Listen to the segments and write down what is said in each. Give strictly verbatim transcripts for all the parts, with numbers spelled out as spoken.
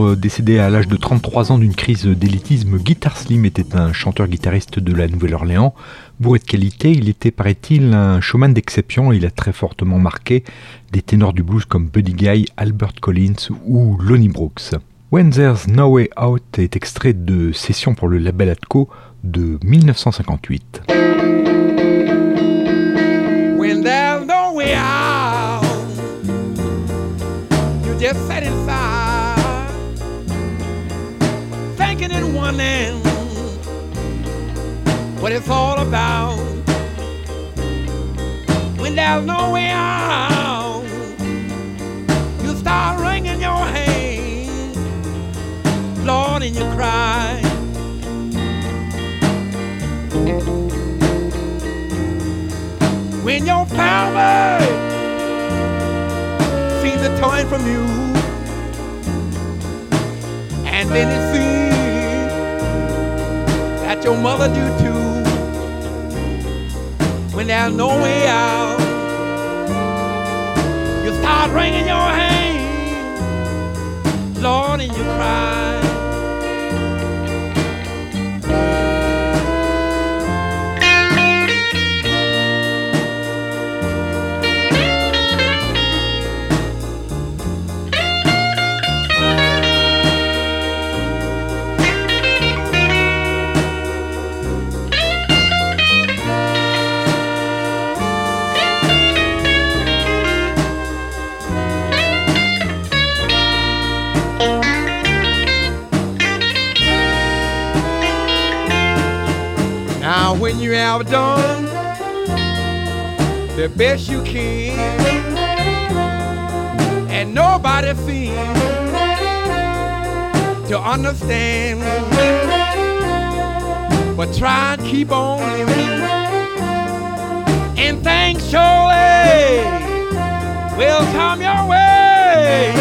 célèbre, décédé à l'âge de trente-trois ans d'une crise d'élitisme, Guitar Slim était un chanteur-guitariste de la Nouvelle-Orléans. Bourré de qualité, il était, paraît-il, un showman d'exception et il a très fortement marqué des ténors du blues comme Buddy Guy, Albert Collins ou Lonnie Brooks. When There's No Way Out est extrait de Session pour le label Atco de mille neuf cent cinquante-huit. When there's no way out, you just sit inside, thinking and wondering what it's all about. When there's no way out, you start wringing your hands, Lord, and you cry. When your family seems to turn from you, and then it seems that your mother do too. When there's no way out, you start wringing your hands, Lord, and you cry. When you have done the best you can, and nobody seems to understand, but try and keep on living, and things surely will come your way.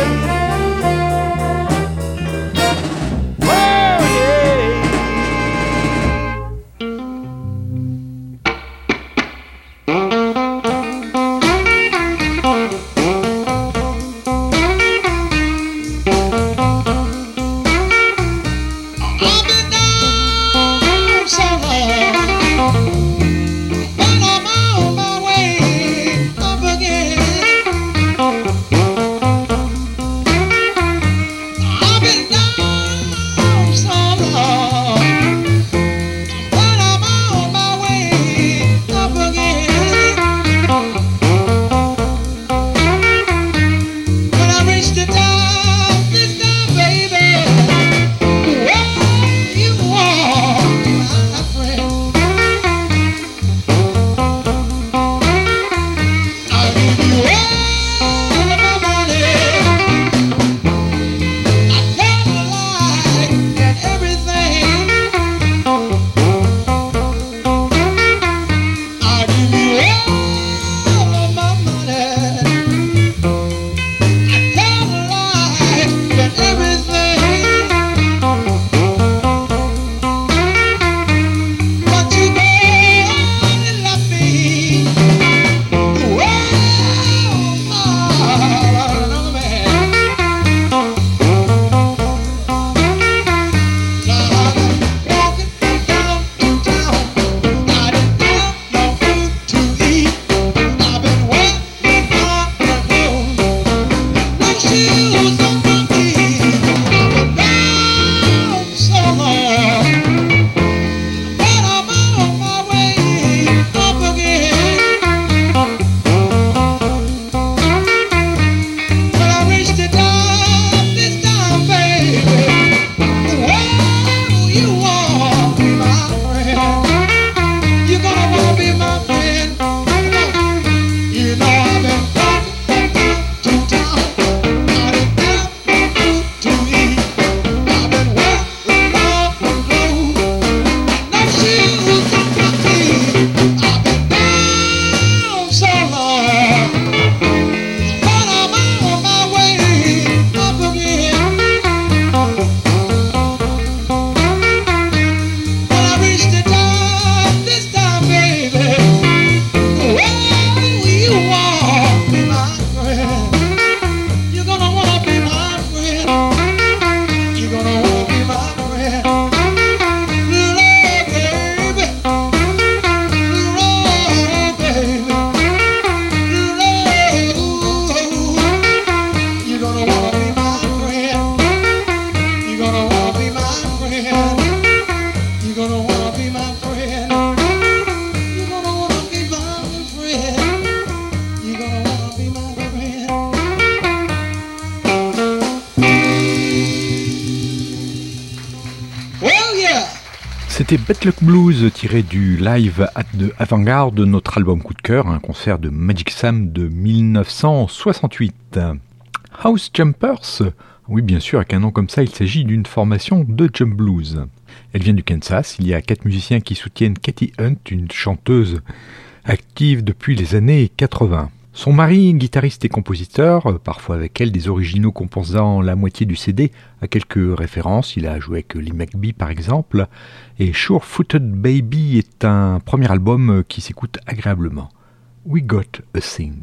C'était Bad Luck Blues tiré du live at the Avant-Garde, notre album coup de cœur, un concert de Magic Sam de mille neuf cent soixante-huit. House Jumpers, oui bien sûr, avec un nom comme ça, il s'agit d'une formation de jump blues. Elle vient du Kansas, il y a quatre musiciens qui soutiennent Katie Hunt, une chanteuse active depuis les années quatre-vingts. Son mari, guitariste et compositeur, parfois avec elle des originaux composant la moitié du C D, a quelques références, il a joué avec Lee McBee par exemple, et Sure Footed Baby est un premier album qui s'écoute agréablement. We Got a Thing.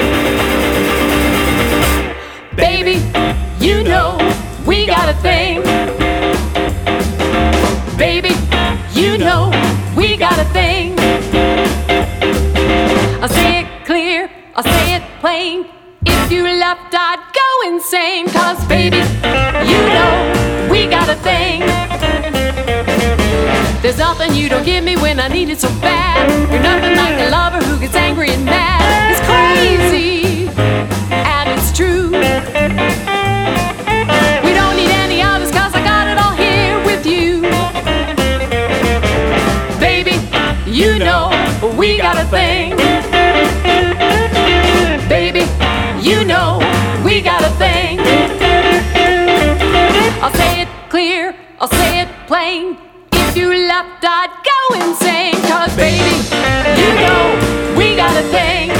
Baby, you know we got a thing. Baby, you know we got a thing. I'll say it clear, I'll say it plain. If you left, I'd go insane. Cause baby, you know we got a thing. There's nothing you don't give me when I need it so bad. You're nothing like a lover who gets angry and mad. It's crazy, and it's true. We don't need any others cause I got it all here with you. Baby, you know we got a thing. Baby, you know we got a thing. I'll say it clear, I'll say it plain. If you left, I'd go insane. Cause baby, you know we got a thing.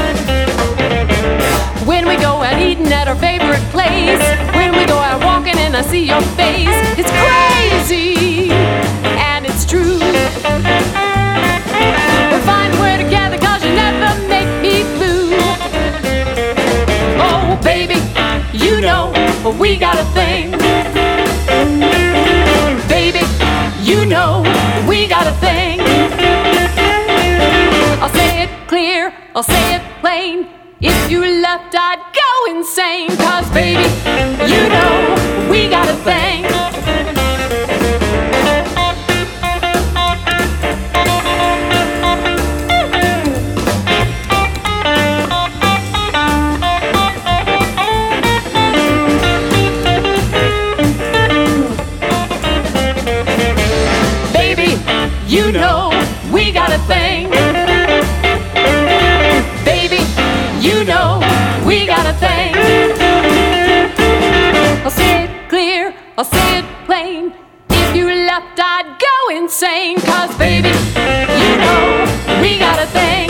When we go out eating at our favorite place, when we go out walking and I see your face, it's crazy, and it's true. We're fine, we're together cause you never make me blue. Oh baby, you know we got a thing. Baby, you know we got a thing. I'll say it clear, I'll say it plain. If you left, I'd go insane. Cause baby, you know we got a thing. Baby, you know we got a thing. Baby, you know we got a thing. I'll say it clear, I'll say it plain. If you left, I'd go insane. Cause baby, you know we got a thing.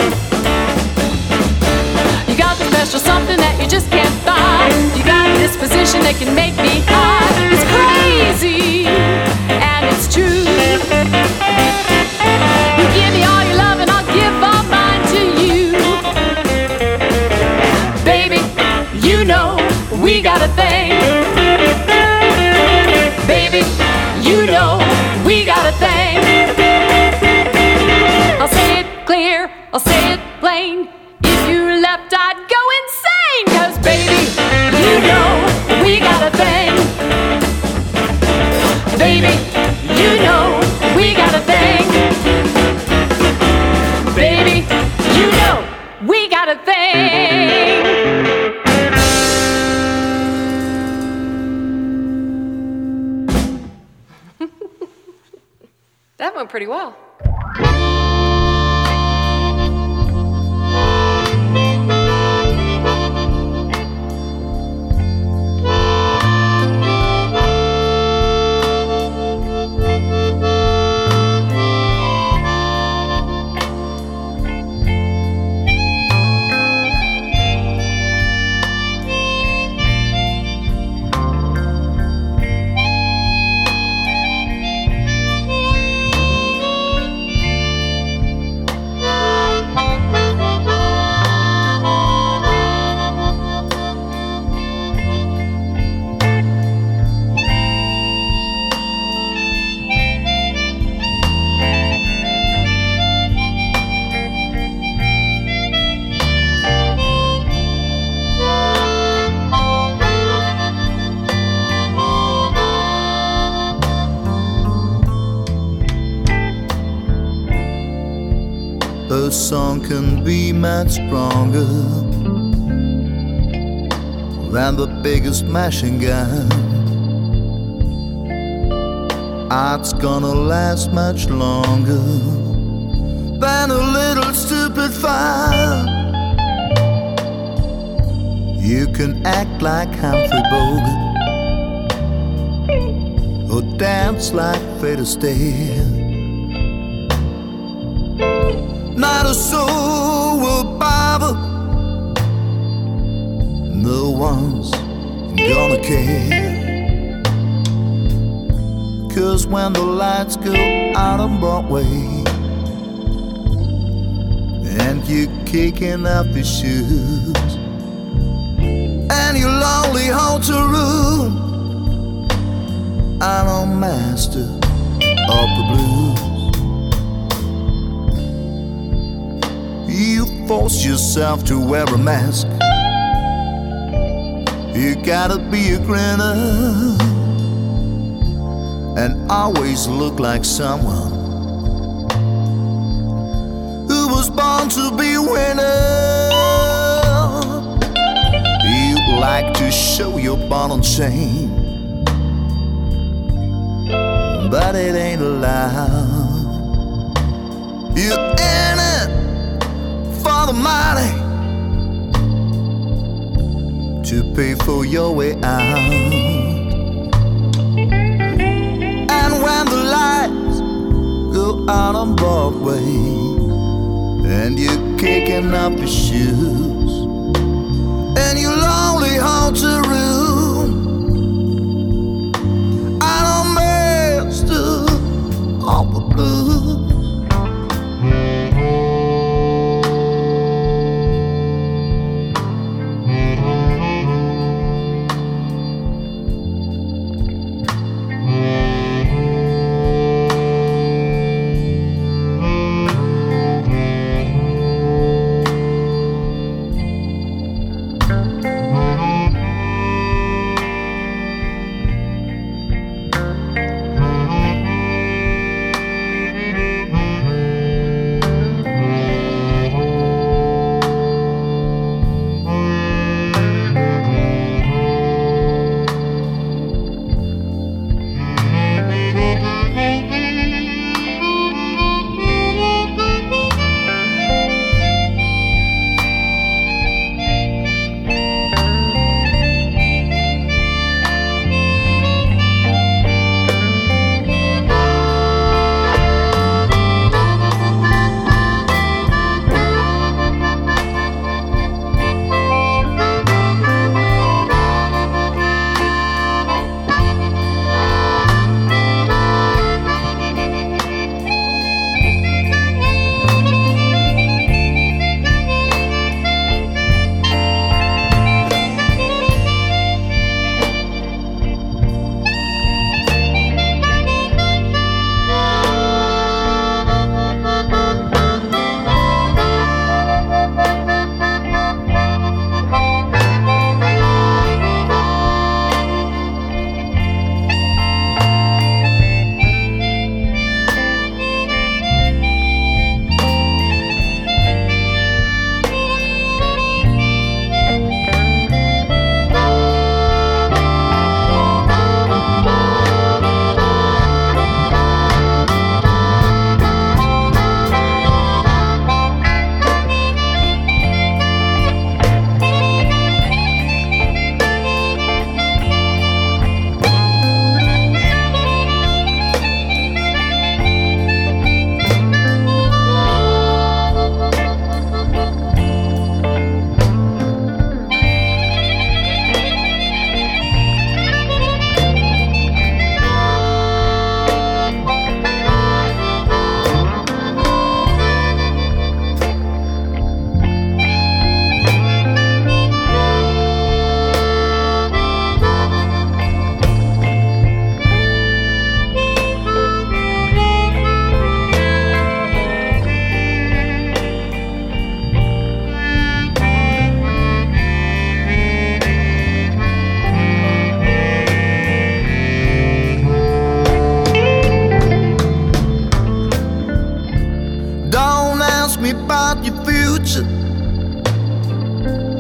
You got the special something that you just can't buy. You got a disposition that can make me high. It's crazy, and it's true. You give me all your love and I'll give all mine to you. Baby, you know we got a thing. Baby, you know we got a thing. I'll say it clear, I'll say it plain. If you left, I'd go insane. Cause baby, you know we got a thing. Baby, you know we got a thing. Baby, you know we got a thing. That went pretty well. A song can be much stronger than the biggest machine gun. It's gonna last much longer than a little stupid fire. You can act like Humphrey Bogart or dance like Fred Astaire. Not a soul will bother. No one's gonna care. 'Cause when the lights go out on Broadway and you're kicking up your shoes and your lonely hotel room, I'm a master of the blues. You force yourself to wear a mask. You gotta be a grinner and always look like someone who was born to be a winner. You like to show your ball and chain, but it ain't allowed. You're in it for the money to pay for your way out. When the lights go out on Broadway and you're kicking up your shoes and your lonely hotel room, I'm a master of the blues.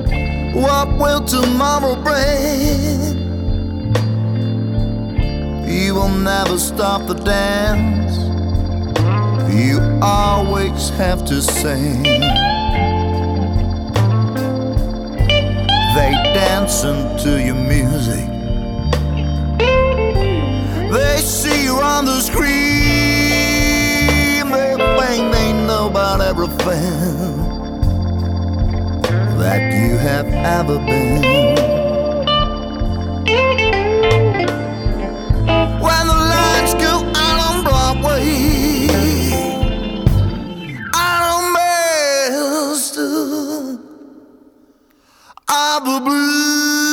What will tomorrow bring? He will never stop the dance. You always have to sing. They dancing to your music. They see you on the screen. They think they know about everything that you have ever been. When the lights go out on Broadway, out on Master of the Blues.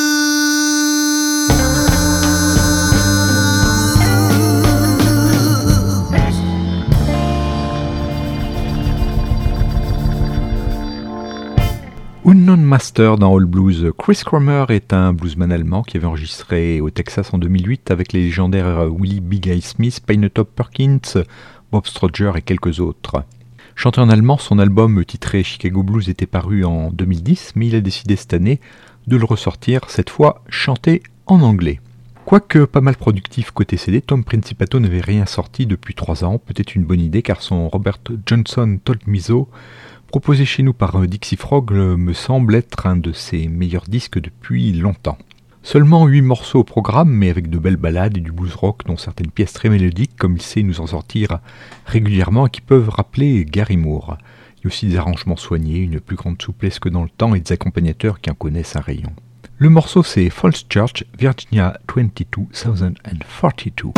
Unknown Master dans All Blues. Chris Cromer est un bluesman allemand qui avait enregistré au Texas en deux mille huit avec les légendaires Willie Big Eye Smith, Pinetop Perkins, Bob Strotger et quelques autres. Chanté en allemand, son album titré Chicago Blues était paru en deux mille dix, mais il a décidé cette année de le ressortir, cette fois chanté en anglais. Quoique pas mal productif côté C D, Tom Principato n'avait rien sorti depuis trois ans, peut-être une bonne idée car son Robert Johnson Told Me So, proposé chez nous par Dixie Frog, me semble être un de ses meilleurs disques depuis longtemps. Seulement huit morceaux au programme, mais avec de belles ballades et du blues rock, dont certaines pièces très mélodiques, comme il sait nous en sortir régulièrement, et qui peuvent rappeler Gary Moore. Il y a aussi des arrangements soignés, une plus grande souplesse que dans le temps, et des accompagnateurs qui en connaissent un rayon. Le morceau c'est Falls Church, Virginia twenty-two thousand forty-two.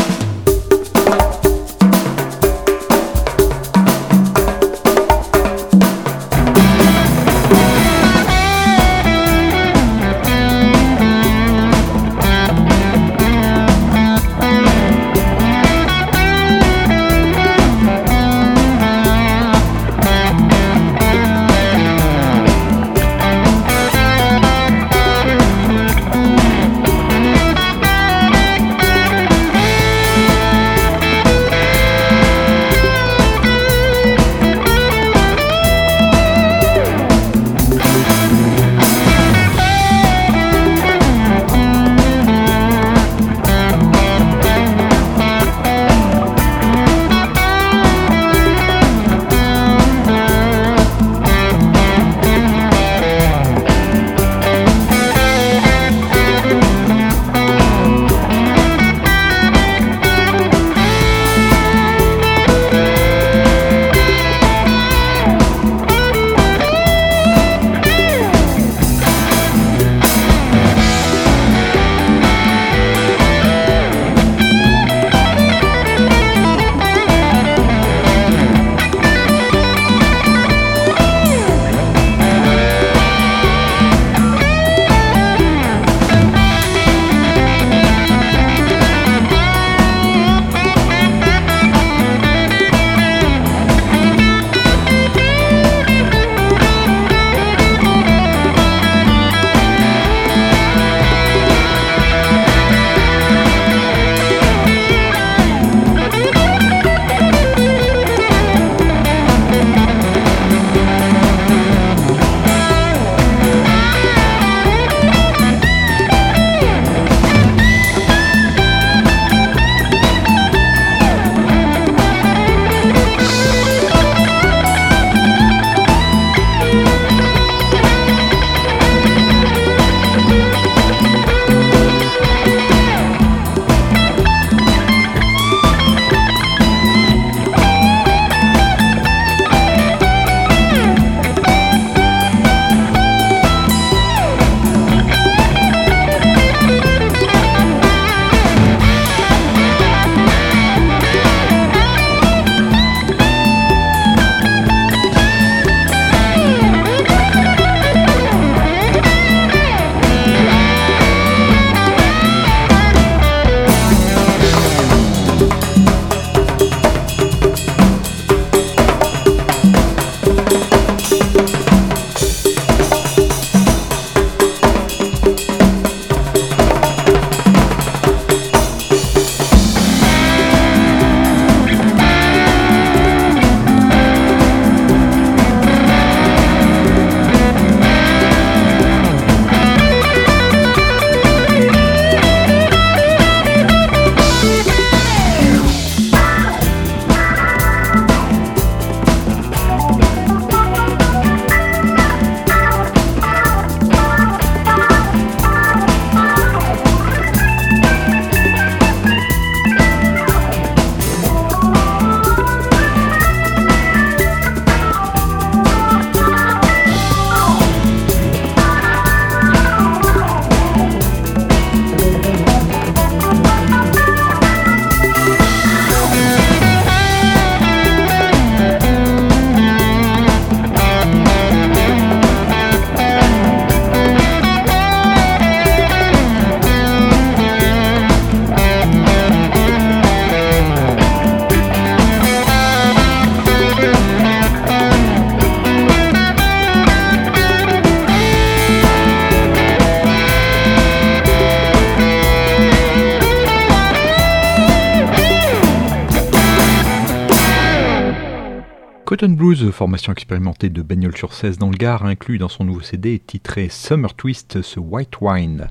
Cotton Blues, formation expérimentée de Bagnols-sur-Cèze dans le Gard, inclus dans son nouveau C D titré Summer Twist, ce White Wine.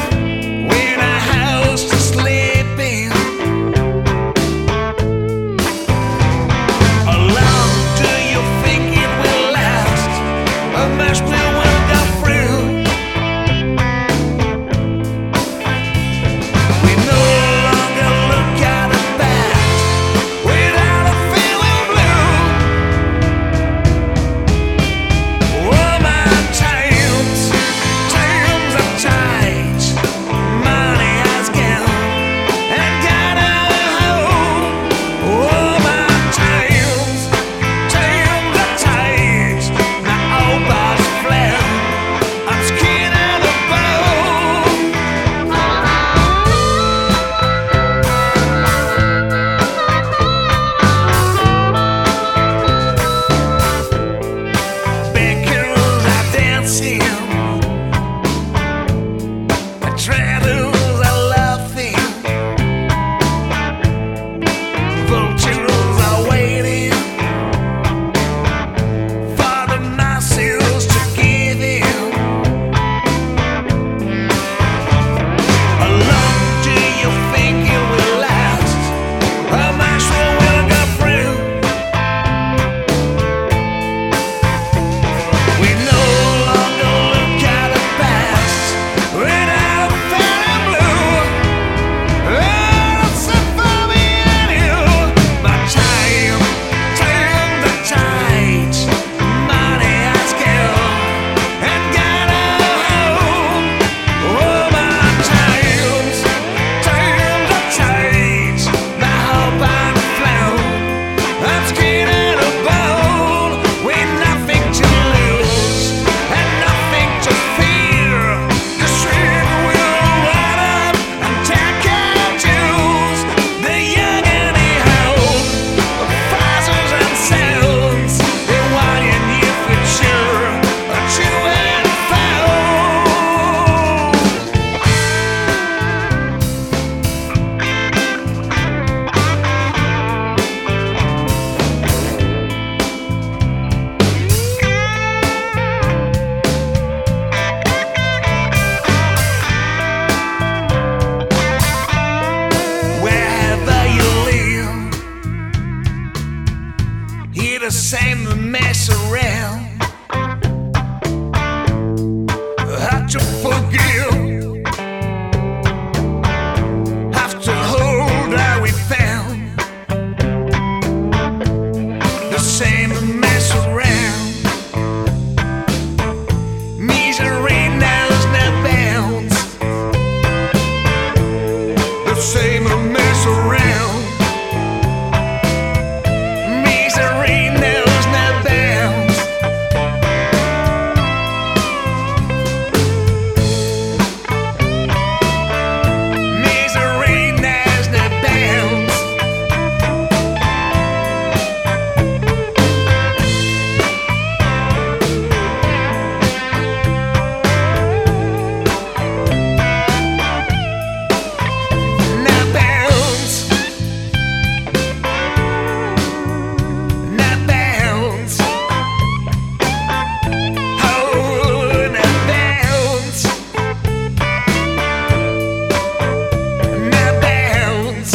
When I house to sleep in the same mess around. Have to forgive, have to hold that we found. The same mess around. Misery knows no bounds. The same mess around. Misery knows no bounds. Misery knows no bounds. No bounds. No bounds. Oh, no bounds. No bounds.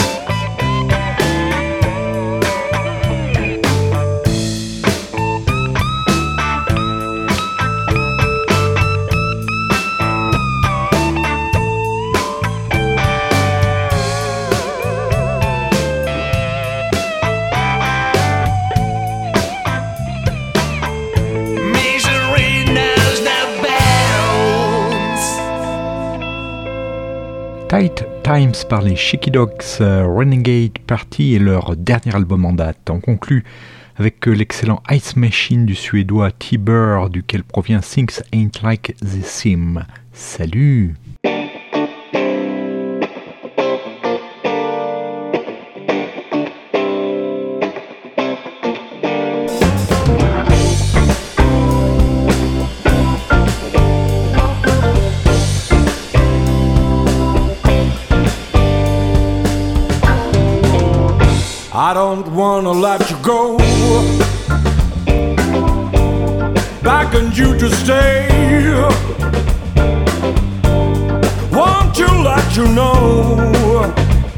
Misery knows no bounds. Tight Times par les Shaky Dogs, euh, Renegade Party est leur dernier album en date. On conclut avec euh, l'excellent Ice Machine du suédois T-Bird, duquel provient Things Ain't Like They Seem. Salut! I don't wanna let you go, begging you to stay. Want to let you know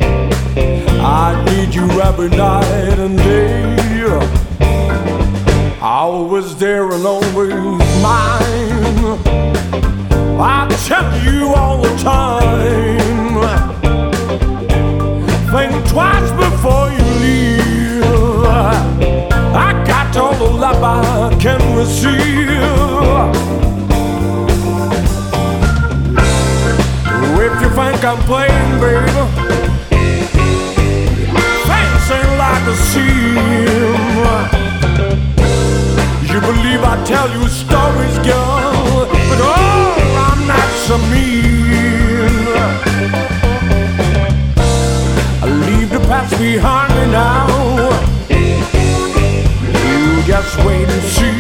I need you every night and day. Always there and always mine. I tell you all the time, think twice before you leave. I got all the love I can receive. If you think I'm playing, baby, things ain't like the seem. You believe I tell you stories, girl, but oh, I'm not so mean. Leave the past behind me now. You just wait and see.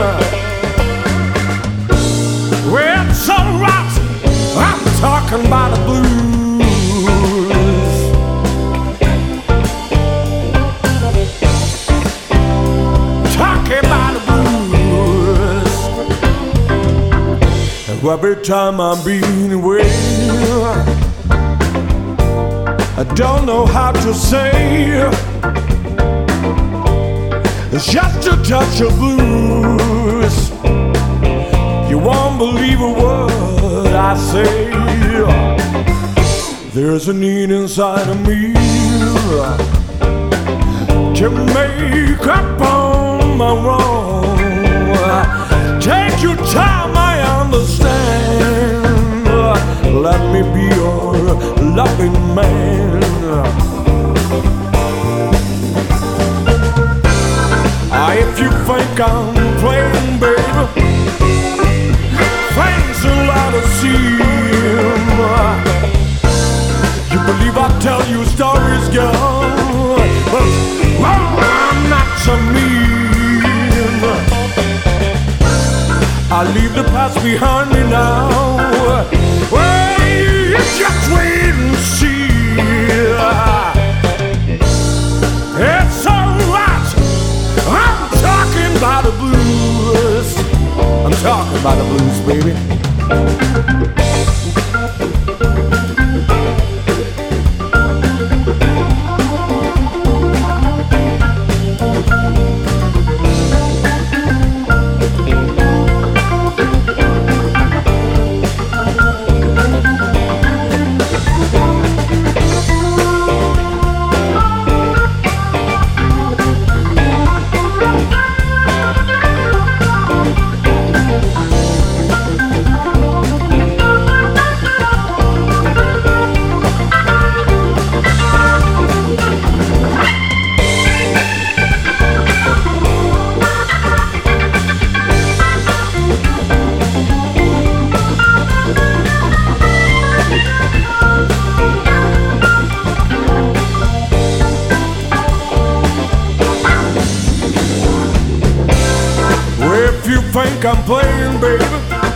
Well, it's alright, I'm talking about the blues. Talking about the blues. And every time I'm being away, I don't know how to say. It's just a touch of blues. You won't believe a word I say. There's a need inside of me to make up on my wrong. Take your time, I understand. Let me be your loving man. Ah, if you think I'm playing, baby, things are out of seem. You believe I tell you stories, girl, but well, I'm not so mean. I leave the past behind me now. Well, you just wait and see. It's alright, I'm talking about the blues. I'm talking about the blues, baby. think I'm playing, baby.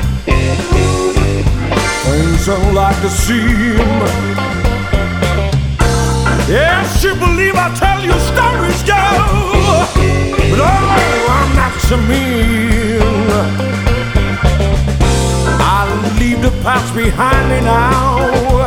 Things ain't like the seem. Yes, you believe I tell you stories, girl, but oh, I'm not so mean. I'll leave the past behind me now.